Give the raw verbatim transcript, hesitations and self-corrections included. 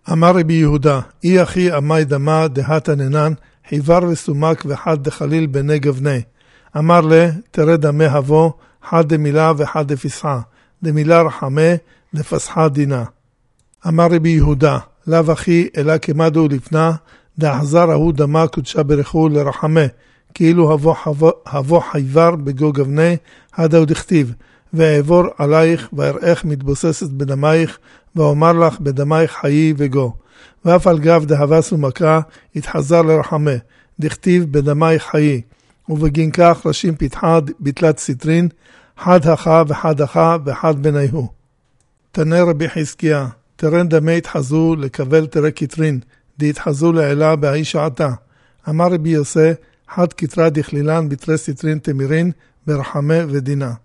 אמר רבי יהודה, אי אחי אמי דמה דהתה ננן, חיבר וסומק וחד דחליל בני גבני. אמר לה, תראה דמי הבו, חד דמילה וחד דפסחה, דמילה רחמה, דפסחה דינה. אמר רבי יהודה, לאו אחי אלא כמדו לפנה, דאחזר ההוא דמה קודשה ברכו לרחמה, כאילו הבו, הבו, הבו חיבר בגו גבני, הדאו דכתיב, ואעבור עלייך ואראך מתבוססת בדמייך, ואומר לך בדמייך חיי וגו. ואף על גב דהבה סומקה, התחזר לרחמה, דכתיב בדמייך חיי. ובגין כך ראשים פתחה בתלת סטרין, חד הכה וחד הכה וחד בניהו. תנה רבי חזקיה, תרן דמי התחזו לקבל תרא קטרין, די התחזו לעילה בהאי שעתה. אמר רבי יוסי, חד קטרה דכלילן בתרי סטרין תמירין, ברחמה ודינה.